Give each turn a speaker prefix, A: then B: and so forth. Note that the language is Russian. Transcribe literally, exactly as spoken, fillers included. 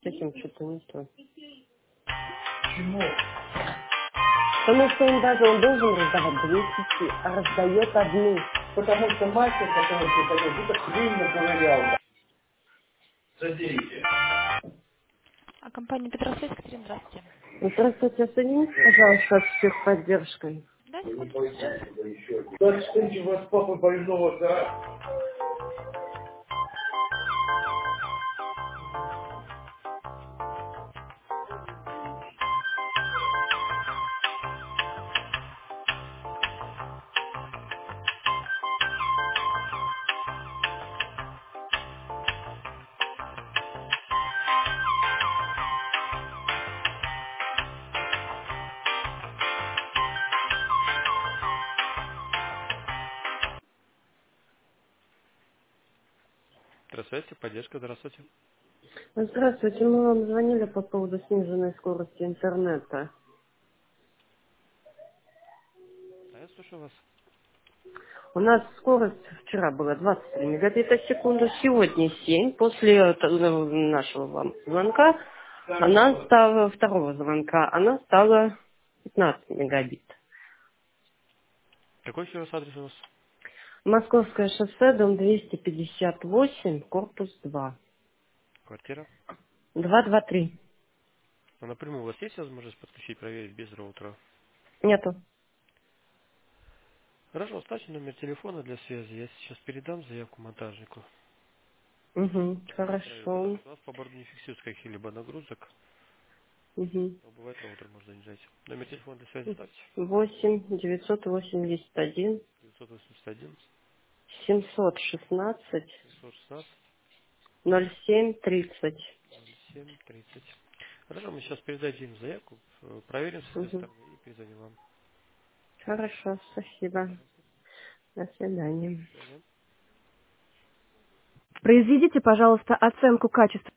A: С этим что-то не то.
B: Почему?
A: Потому что он даже, он должен раздавать две сети, а раздает одну.
B: Потому что мастер, который приходил, где-то хрень наковырял. да. Заберите.
C: А компания Петрослав, Екатерина, здравствуйте.
A: Здравствуйте, соедините, пожалуйста, с техподдержкой.
C: Да,
B: Вы не
C: секундочку, сейчас.
B: пойдете туда еще. Так что у вас папа больного, да?
D: Здравствуйте, поддержка, здравствуйте.
A: Здравствуйте, мы вам звонили по поводу сниженной скорости интернета.
D: А я слушаю вас.
A: У нас скорость вчера была двадцать три мегабита в секунду, сегодня семь. После э, т- э, нашего вам звонка, она стала, второго звонка, она стала пятнадцать мегабит.
D: Какой еще раз адрес у вас?
A: Московское шоссе, дом двести пятьдесят восемь, корпус два.
D: Квартира.
A: два два три.
D: А напрямую у вас есть возможность подключить, проверить без роутера?
A: Нету.
D: Хорошо, оставьте номер телефона для связи. Я сейчас передам заявку монтажнику.
A: Угу,
D: Пусть проверит, потому
A: хорошо.
D: что у нас по борду не фиксируется каких-либо нагрузок.
A: Угу.
D: Но бывает роутер может занижать. Номер телефона для связи ставьте.
A: восемь девятьсот восемьдесят один
D: девятьсот восемьдесят один
A: семьсот шестнадцать
D: семьсот шестнадцать
A: ноль семь тридцать.
D: ноль семь тридцать. Хорошо, мы сейчас передадим заявку, э, проверим с этой
A: Угу.
D: стороны и перезвоним вам.
A: Хорошо, спасибо. До свидания.
D: До свидания.
A: Произведите, пожалуйста, оценку качества